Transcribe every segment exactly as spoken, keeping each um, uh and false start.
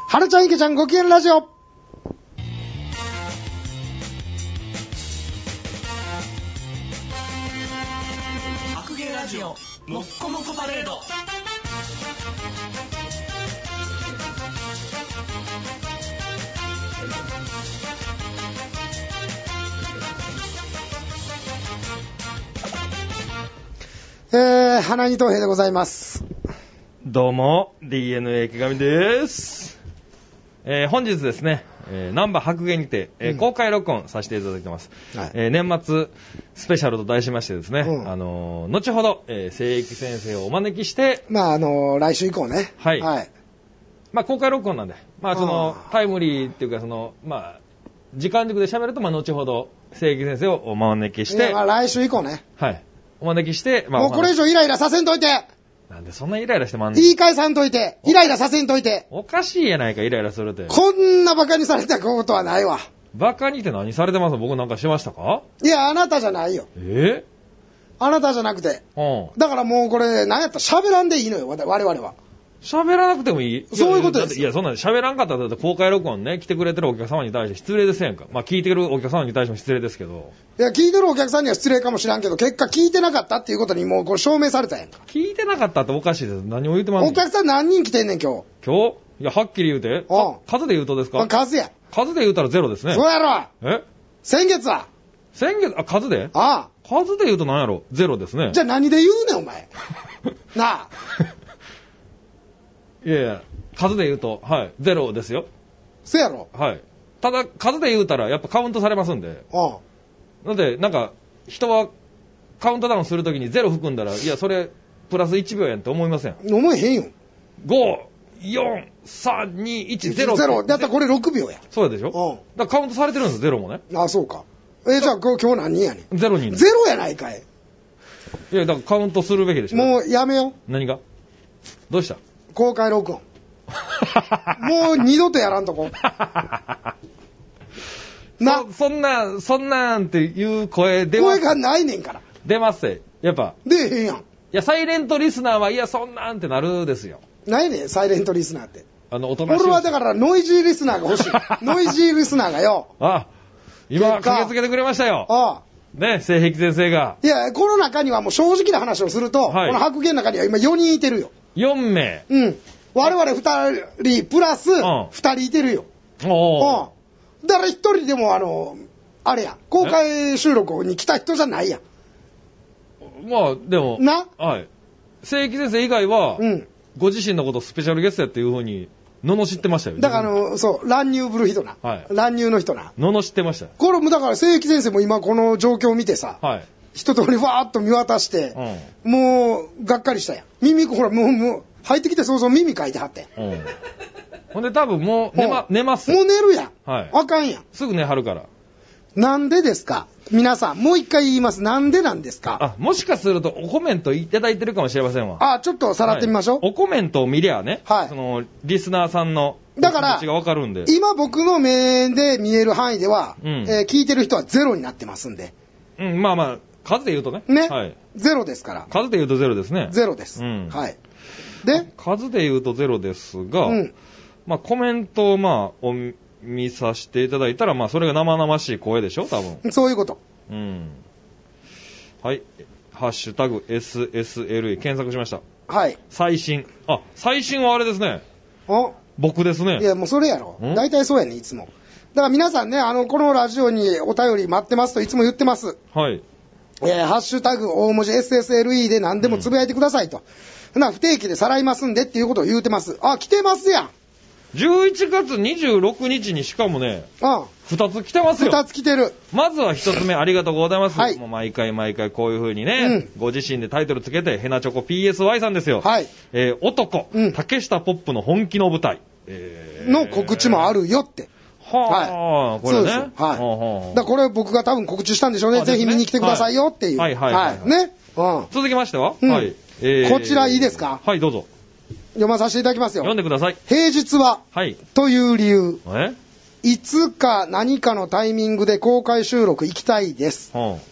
はるちゃんいけちゃんご機嫌ラジオ。 白芸ラジオもっこもこパレード。 えー、花見東平でございます。 どうも ディーエヌエー 池上です、えー、本日ですね、えー、ナンバー白芸にて、えーうん、公開録音させていただいてます、はいえー、年末スペシャルと題しましてですね、うん、あのー、後ほど、えー、聖域先生をお招きしてまああのー、来週以降ねはい、はい、まあ公開録音なんでまあそのタイムリーっていうかそのまあ時間軸で喋るとまあ後ほど聖域先生をお招きしてまあ来週以降ねはいお招きして、まあ、 もうこれ以上イライラさせんといて。 なんでそんなイライラしてまんねん。 言い返さんといて。イライラさせんといて。 おかしいやないか、イライラするって。 こんなバカにされたことはないわ。 バカにって何されてます？僕なんかしましたか？ いや、あなたじゃないよ。 えあなたじゃなくて。うん。だからもうこれ、何やったら喋らんでいいのよ、我々は。 喋らなくてもいい？ そういうことですよ。 いや、そんな喋らんかったらだって公開録音ね、来てくれてるお客様に対して失礼ですやんか。まあ聞いてるお客様に対しても失礼ですけど。 いや、聞いてるお客さんには失礼かもしらんけど、結果聞いてなかったっていうことにもうこれ証明されたやんか。 聞いてなかったっておかしいです。何を言ってますの？ お客さん何人来てんねん今日。 今日いや、はっきり言うて。うん。数で言うとですか？ 数や。 数で言うたらゼロですね。 そうやろ。 え？ 先月は先月、あ、数で？ ああ。 数で言うと何やろ？ゼロですね。 じゃあ何で言うねんお前。なあ。 いやいや、数で言うと、はい、ゼロですよ。 そやろ。 はい。ただ、数で言うたら、やっぱカウントされますんで。ああ。なんで、なんか、人は、カウントダウンするときにゼロ含んだら、いや、それ、プラスいちびょうやんって思いません。 思えへんよ。 ご、よん、さん、に、いち、ゼロ。 ゼロ。だったらこれろくびょうや。 そうでしょ。うん。だからカウントされてるんです、ゼロもね。 ああ、そうか。え、じゃあ今日何人やねん。 ゼロ人。 ゼロやないかい。 いや、だからカウントするべきでしょ。 もうやめよう。 何が？どうした？ 公開録音。もう二度とやらんとこ。 な、そ、そんな、そんなんっていう声出ます。 声がないねんから。 出ますって。やっぱ。 出えへんやん。いや、サイレントリスナーは、いや、そんなんってなるですよ。 ないねん、サイレントリスナーって。 あの、大人しい。 俺はだからノイジーリスナーが欲しい。ノイジーリスナーがよ。 あ、今、駆けつけてくれましたよ。ああ。ね、性癖先生が。 いや、この中にはもう正直な話をすると、はい、この白芸の中には今よにんいてるよ。 よんめい。 うん。我々ふたりプラスふたりいてるよ。おう。だからひとりでもあの、あれや、公開収録に来た人じゃないやん。 まあ、でも。 な？ はい。正規先生以外は、うん。ご自身のことスペシャルゲストやっていう風に、罵ってましたよ。 だからあの、そう、乱入ぶる人な。はい。乱入の人な。 罵ってました。 これもだから正規先生も今この状況を見てさ、はい。一通りわーっと見渡して、うん、もう、がっかりしたやん。耳、ほら、もう、もう、入ってきて早々耳書いてはって。うん。 ほんで多分もう寝ま、寝ます。 もう寝るやん。 はい。 あかんやん。 すぐ寝はるから。 なんでですか皆さん、もう一回言います。なんでなんですかあ、もしかするとおコメントいただいてるかもしれませんわ。 あ、ちょっとさらってみましょう。 はい、おコメントを見りゃね。はい。その、リスナーさんの気持ちがわかるんで。 今僕の目で見える範囲では、うん、えー、聞いてる人はゼロになってますんで。 うん、まあまあ、数で言うとね。 ね。 はい。 ゼロですから。 数で言うとゼロですね。 ゼロです。うん。はい。で数で言うとゼロですが、うん、まあコメントをまあお見させていただいたら、まあそれが生々しい声でしょ、多分。 そういうこと。 うん。はい。ハッシュタグ エスエスエルイ 検索しました。 はい。 最新。あ、最新はあれですね。 あ僕ですね。 いや、もうそれやろ。大体そうやね、いつも。だから皆さんね、あの、このラジオにお便り待ってますといつも言ってます。 はい。 えー、ハッシュタグ大文字 エスエスエルイ で何でもつぶやいてくださいと。うん、な不定期でさらいますんでっていうことを言うてます。あ、来てますやん。 じゅういちがつにじゅうろくにちにしかもね、ああふたつ来てますよ。 ふたつ来てる。 まずはひとつめ、ありがとうございます。はい、もう毎回毎回こういう風にね、うん、ご自身でタイトルつけて、ヘナチョコ ピーエスワイ さんですよ。はい。えー、男、うん、竹下ポップの本気の舞台。 えー、の告知もあるよって。 はあ、はい、これね。 そうです。はい。はあはあ、だからこれ僕が多分告知したんでしょうね。ぜひ見に来てくださいよっていう。 はい、はい、はい。はい。 ね。 うん。続きましては、うん、はい。 えー、こちらいいですか？ はい、どうぞ。 読まさせていただきますよ。 読んでください。 平日は、はい、という理由。え？いつか何かのタイミングで公開収録行きたいです。はあ、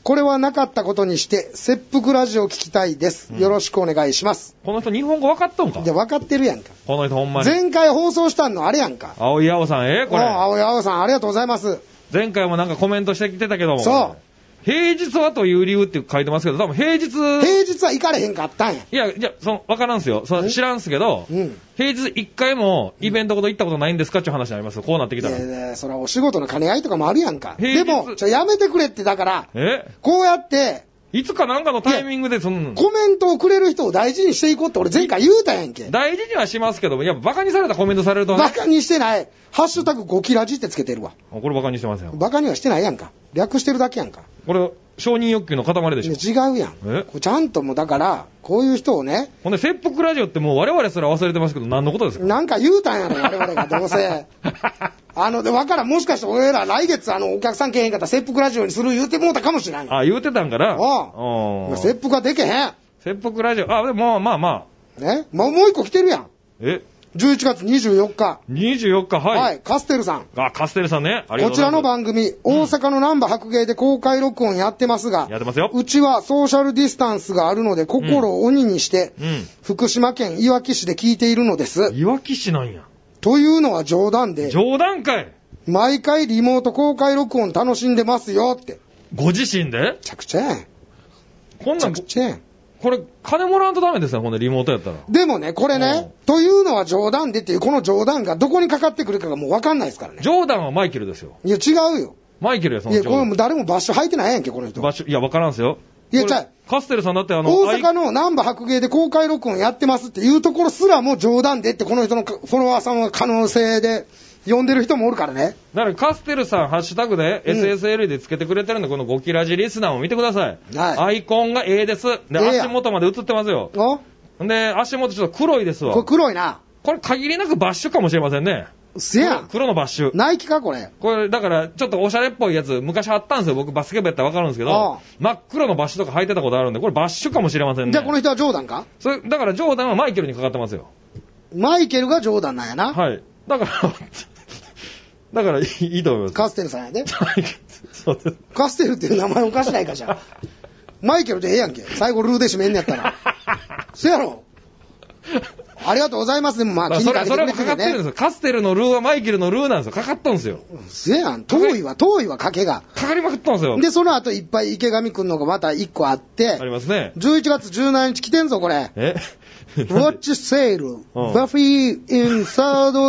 これはなかったことにして、切腹ラジオ聞きたいです。よろしくお願いします。 この人日本語分かったんか？ いや、分かってるやんか。 この人ほんまに。 前回放送したのあれやんか。 青井青さん、えー、これ。 青井青さん、ありがとうございます。 前回もなんかコメントしてきてたけども。 そう。 平日はという理由って書いてますけど、多分平日。 平日は行かれへんかったんや。 いや、じゃその、わからんすよ。その知らんすけど、うん、平日一回もイベントごと行ったことないんですかっていう話になりますよ。こうなってきたら。 いやいや、それはお仕事の兼ね合いとかもあるやんか。でも、ちょ、やめてくれって、だから、 えこうやって、 いつかなんかのタイミングでそのコメントをくれる人を大事にしていこうって俺前回言うたやんけ。 大事にはしますけども、いや、バカにされたコメントされると、ね、 バカにしてない。ハッシュタグゴキラジってつけてるわ。 これバカにしてますよ。 バカにはしてないやんか。略してるだけやんか。 これ、承認欲求の塊でしょ。 違うやん。えちゃんともうだから、こういう人をね。 ほんで、切腹ラジオってもう我々すら忘れてますけど、何のことですか？ なんか言うたんやろ、我々がどうせ。あの、で、わからん、もしかして俺ら来月、あの、お客さんけへんかったら切腹ラジオにする言うてもうたかもしれない。 あ、言うてたんかな。 ああ。切腹はでけへん。 切腹ラジオ、あ、でも、まあまあ。ね、まあ、もう一個来てるやん。 えじゅういちがつにじゅうよっか。 にじゅうよっか、はい。はい、 カステルさん。 あ、カステルさんね。ありがとうございます。こちらの番組、大阪の難波白芸で公開録音やってますが、 やってますよ。 うちはソーシャルディスタンスがあるので、心を鬼にして、うんうん、福島県いわき市で聞いているのです。 いわき市なんや。 というのは冗談で。 冗談かい。 毎回リモート公開録音楽しんでますよって。 ご自身で？ めちゃくちゃやん。 こんなん。 めちゃくちゃやん。 これ、金もらわんとダメですよ、このリモートやったら。 でもね、これね、というのは冗談でっていう、この冗談がどこにかかってくるかがもう分かんないですからね。 冗談はマイケルですよ。 いや、違うよ。 マイケルや、その冗談。いや、これも誰もバッシュ履いてないやんけ、この人。 バッシュ、いや、分からんすよ。 いや、じゃカステルさんだってあの、 大阪の難波白芸で公開録音やってますっていうところすらも冗談でって、この人のフォロワーさんは可能性で、呼んでる人もおるからね。 だからカステルさん、ハッシュタグで、うん、エスエスエル でつけてくれてるんで、このゴキラジリスナーを見てください。はい。アイコンが A です。で、えー、足元まで映ってますよ。おで、足元ちょっと黒いですわ。 これ黒いな。 これ限りなくバッシュかもしれませんね。 せやん。 黒のバッシュ。 ナイキかこれ。 これ、だから、ちょっとおしゃれっぽいやつ、昔あったんですよ。僕バスケ部やったらわかるんですけど、真っ黒のバッシュとか履いてたことあるんで、これバッシュかもしれませんね。 じゃあこの人はジョーダンか？ それ、だからジョーダンはマイケルにかかってますよ。 マイケルがジョーダンなんやな。 はい。だから、だからいい、いいと思います。 カステルさんやで。そうです。カステルっていう名前おかしないかじゃん。マイケルでええやんけ。最後ルーで締めんねやったら。そやろ。ありがとうございます。でもまあ気にかけてくれてね。 それもかかってるんですよ。カステルのルーはマイケルのルーなんですよ。かかったんですよ。 せやん。遠いわ、遠いわ、かけが。 かかりまくったんですよ。 で、その後いっぱい池上くんのがまたいっこあって。ありますね。 じゅういちがつじゅうしちにち来てんぞ、これ。 え Watch Sale、バフィー in Third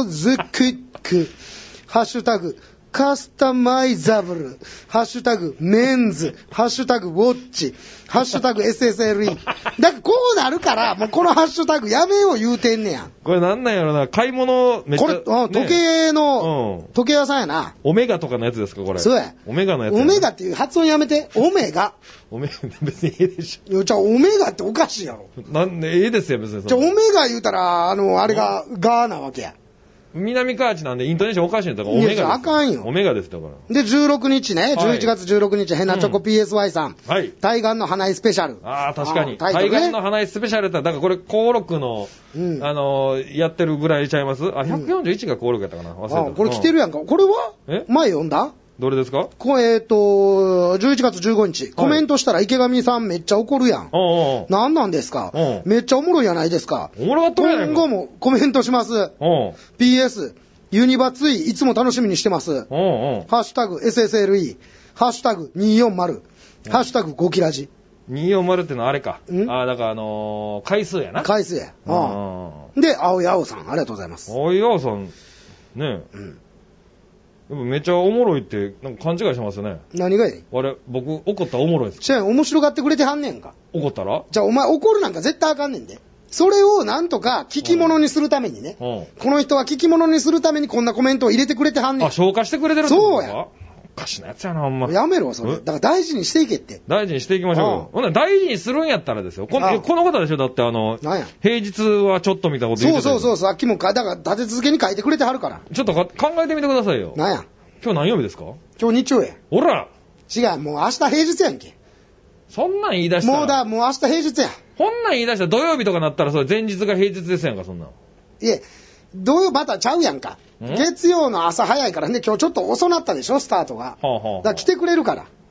Zick、ハッシュタグ、カスタマイザブル、ハッシュタグ、メンズ、ハッシュタグ、ウォッチ、ハッシュタグ、エスエスエルイー。だからこうなるから、もうこのハッシュタグやめよう言うてんねや。 これなんなんやろな、買い物めっちゃ。 これ、ね、時計の、うん、時計屋さんやな。 オメガとかのやつですか、これ。 そうや。 オメガのやつ、ね。 オメガっていう発音やめて。オメガ。 オメガ、別にええでしょ。 いや、じゃあオメガっておかしいやろ。 なんで、ええですよ、別に。 じゃあオメガ言うたら、あの、あれが、ガーなわけや。 南河内なんでイントネーションおかしいんだから、オメガです。 いや、あかんよ。 オメガですだから。 で、じゅうろくにちね、じゅういちがつじゅうろくにち、ヘナチョコ ピーエスワイ さん。はい。対岸の花井スペシャル。 ああ、確かに。対岸の花井スペシャルって、だからこれ、登録の、うん、あのー、やってるぐらいちゃいます？あ、ひゃくよんじゅういちが登録やったかな、忘れた。 あ、これ来てるやんか。これはえ前読んだ？ どれですか？ これ、えっと、じゅういちがつじゅうごにち、コメントしたら池上さんめっちゃ怒るやん。おうおう何なんですか？めっちゃおもろいやないですか。 おもろかったやないか。 今後もコメントします。おう ピーエス、ユニバツイ、いつも楽しみにしてます。おうおうハッシュタグ エスエスエルイー、ハッシュタグにひゃくよんじゅう、ハッシュタグゴキラジ。 にひゃくよんじゅうってのはあれか。ああ、だからあのー、回数やな。 回数や。ああ。で、青い青さん、ありがとうございます。 青い青さん、ねえ。うん。でもめっちゃおもろいって、なんか勘違いしてますよね。 何がいい？ あれ、僕、怒ったらおもろいです。 じゃあ、面白がってくれてはんねんか。 怒ったら？ じゃあ、お前怒るなんか絶対あかんねんで。それをなんとか聞き物にするためにね。うん、この人は聞き物にするためにこんなコメントを入れてくれてはんねん。 あ、消化してくれてるってことですか？そうや。おかしなやつやな、ほんま。 やめろ、それ。だから大事にしていけって。 大事にしていきましょうよ。ほんなら大事にするんやったらですよ。この、この方でしょ、だってあの、なんや平日はちょっと見たこと言ってた。 そうそうそう、さっきもか、だから立て続けに書いてくれてはるから。 ちょっとか考えてみてくださいよ。 なんや今日何曜日ですか？ 今日日曜や。 ほら違う、もう明日平日やんけ。 そんなん言い出したら。 もうだ、もう明日平日や。 こんなん言い出したら土曜日とかなったらそれ前日が平日ですやんか、そんなん。 いえ、土曜またちゃうやんか。月曜の朝早いからね、今日ちょっと遅なったでしょ、スタートが。はあはあ、だから来てくれるから。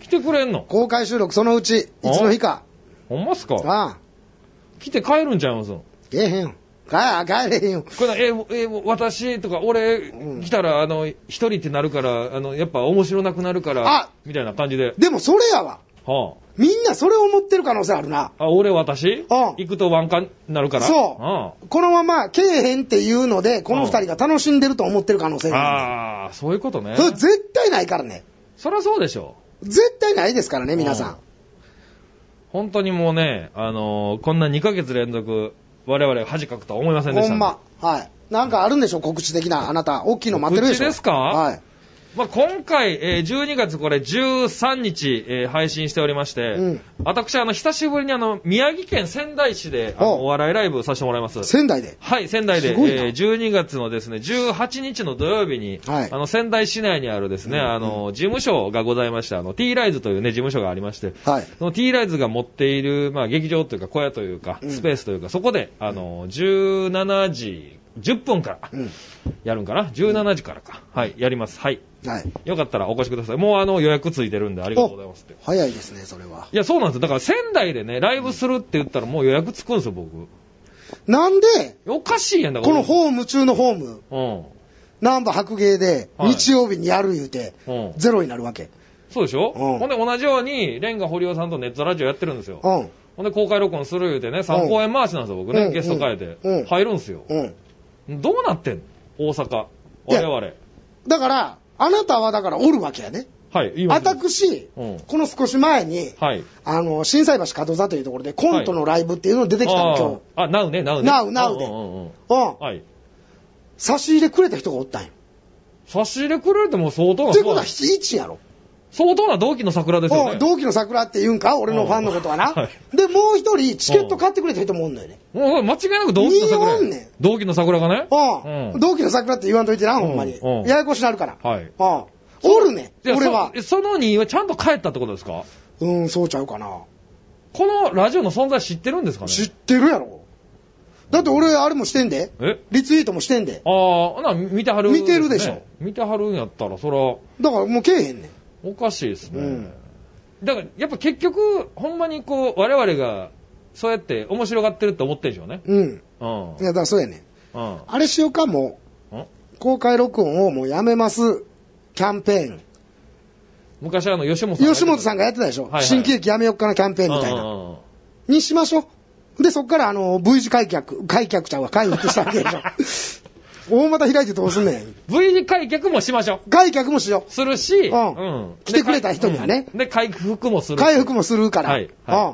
来てくれんの？ 公開収録そのうち、いつの日か。 ほんまっすか？ ああ。 来て帰るんちゃいます？ 帰えへんよ。帰、帰れへんよ。 これ、え、え、私とか、俺、来たら、あの、一人ってなるから、あの、やっぱ面白なくなるから、 あみたいな感じで。 でもそれやわ。 はあ。 みんなそれを思ってる可能性あるな。 あ、俺、私うん行くとワンカンになるから。 そう。 ああ、 このまま来えへんっていうので、この二人が楽しんでると思ってる可能性がある。 ああ、そういうことね。 それ絶対ないからね。 そりゃそうでしょ。 絶対ないですからね、皆さん。 本当にもうね、あのー、こんなにかげつ連続、我々恥かくとは思いませんでした、ね。 ほんま。はい。なんかあるんでしょ、告知的な。あなた、大きいの待ってるでしょ。 告知ですか？ はい。 まあ、今回、えー、じゅうにがつこれじゅうさんにち、えー、配信しておりまして、うん、私、あの、久しぶりにあの、宮城県仙台市で、あの、お笑いライブさせてもらいます。 仙台で？ はい、仙台で、えー、じゅうにがつのですね、じゅうはちにちの土曜日に、はい、あの、仙台市内にあるですね、うん、あの、事務所がございまして、あの、T ライズというね、事務所がありまして、はい、その T ライズが持っている、まあ、劇場というか、小屋というか、スペースというか、うん、そこで、あの、じゅうしちじじゅっぷんから、うん、やるんかな ?じゅうしちじからか。はい、やります。はい。はい。よかったらお越しください。もうあの予約ついてるんでありがとうございますって。 早いですね、それは。 いや、そうなんですよ。だから仙台でね、ライブするって言ったらもう予約つくんですよ、僕。 なんでおかしいやんだから。 このホーム中のホーム。うん。南波白芸で、日曜日にやる言うて、はい、ゼロになるわけ。 そうでしょ、うん、ほんで同じように、レンガ堀尾さんとネットラジオやってるんですよ。うん。ほんで公開録音する言うてね、さん公演回しなんですよ、僕ね、うん、ゲスト変えて。うん。入るんですよ。うん。どうなってんの大阪。我々。 だから、あなたはだからおるわけやね。 はい、いいわけです。私、うん、この少し前に、はい、あの、心斎橋門座というところでコントのライブっていうの出てきたの、はい、今日。 あ、ナウね、ナウね。 ナウ、ナウで。うん。うんうん、はい。差し入れくれた人がおったんよ。 差し入れくれるってもう相当な。 ってことは、いちやろ。 相当な同期の桜ですよね。 同期の桜って言うんか俺のファンのことはな。はい、で、もう一人、チケット買ってくれた人もおんのよね。 もう間違いなく同期の桜。 におんねん。 同期の桜がね。 うん。同期の桜って言わんといてな、ほんまに。ややこしになるから。はい。うん。おるね。俺は。 そのにはちゃんと帰ったってことですか？ うん、そうちゃうかな。 このラジオの存在知ってるんですかね？ 知ってるやろ。だって俺、あれもしてんで。え？リツイートもしてんで。 ああ、な、見てはる、 ね。見てるでしょ。 見てはるんやったら、そら。 だからもうけえへんねん。 おかしいですね。うん、だから、やっぱ結局、ほんまにこう、我々が、そうやって面白がってるって思ってるんでしょうね。うん。うん。 いや、だからそうやねん。うん。あれしようか、もう。ん公開録音をもうやめます。キャンペーン。 昔あの、吉本さん。 吉本さんがやってたでしょ。はいはい、新喜劇やめよっかなキャンペーンみたいな。うんうんうん、にしましょう。で、そっからあの、V 字開脚、開脚ちゃんは回復したわけでしょ。大股開いてどうすんねん。 V 字開脚もしましょう。 開脚もしよう。 するし、うん。 うん、来てくれた人にはね。 で、で回復もする。 回復もするから。はい。はい、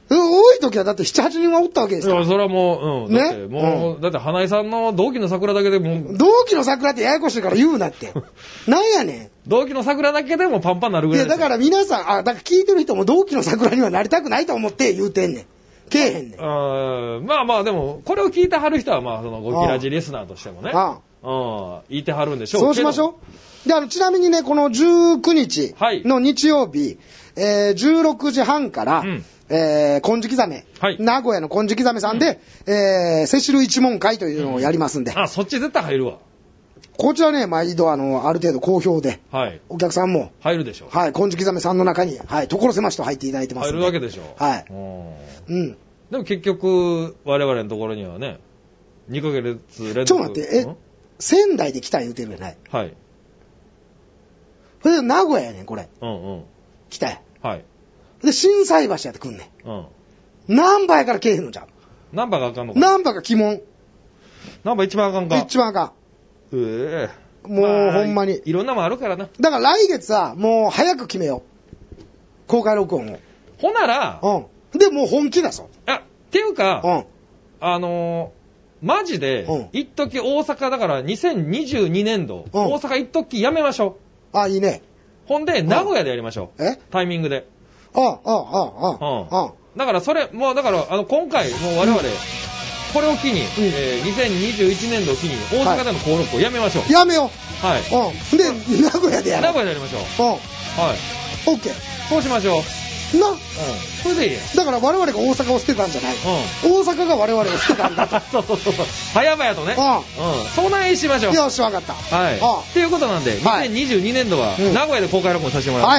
うん。多い時はだってなな、はちにんはおったわけですから。 いや、それはもう、うん。ね。だってもう、うん、だって花井さんの同期の桜だけでもう。 同期の桜ってややこしいから言うなって。なんやねん。 同期の桜だけでもパンパンなるぐらい。 いや、だから皆さん、あ、だから聞いてる人も同期の桜にはなりたくないと思って言うてんねん。けえへんねん。 あまあまあ、でも、これを聞いてはる人は、まあ、その、ゴキラジリスナーとしてもね。ああ。うん。言いてはるんでしょう。 そうしましょう。で、あの、ちなみにね、このじゅうくにちの日曜日、はい、えー、じゅうろくじはんから、うん、えー、金色ザメ、はい、名古屋の金色ザメさんで、うん、えー、セシル一門会というのをやりますんで。 うん、あ、そっち絶対入るわ。 こちらね、毎度、あの、ある程度好評で、はい、お客さんも、 入るでしょう。 はい、金色ザメさんの中に、はい、所狭しと入っていただいてますんで。 入るわけでしょう。 はい。うん。 でも結局、我々のところにはね、にかげつ連続。 ちょっと待って、え、仙台で来た言うてるやない。はい。それで名古屋やねん、これ。うんうん。来たや。はい。で、心斎橋やって来んねん。うん。難波やから来えへんのじゃん。 難波があかんのか。 難波が鬼門。 難波一番あかんか。 一番あかん。 ええー。もう、まあ、ほんまに。 いろんなもんあるからな。 だから来月は、もう早く決めよう。公開録音を。 ほなら、 うん。で、もう本気だぞ。 あ、っていうか、うん、あのー、マジで、うん、一時大阪だからにせんにじゅうにねんど、うん、大阪一時やめましょう。あ、いいね。 ほんで、名古屋でやりましょう。えタイミングで。 あ、あ、あ、あ、 あ、だからそれ、もうだから、あの、今回、もう我々、うん、これを機に、うんえー、にせんにじゅういちねんどを機に、大阪での登録をやめましょう。 はい、やめよう。はい。 うん。で、名古屋でやろう。 名古屋でやりましょう。うん。はい。 オッケー。 そうしましょう。 な、うん、 それでいいや。 だから我々が大阪を捨てたんじゃない。うん、大阪が我々を捨てたんだと。 そうそうそうそう。早々とね。うん。うん。そんなにしましょう。 よし、わかった。 はい。っていうことなんで、にせんにじゅうにねんどは、名古屋で公開録音させてもらいます。はい。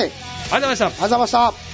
ありがとうございました。 ありがとうございました。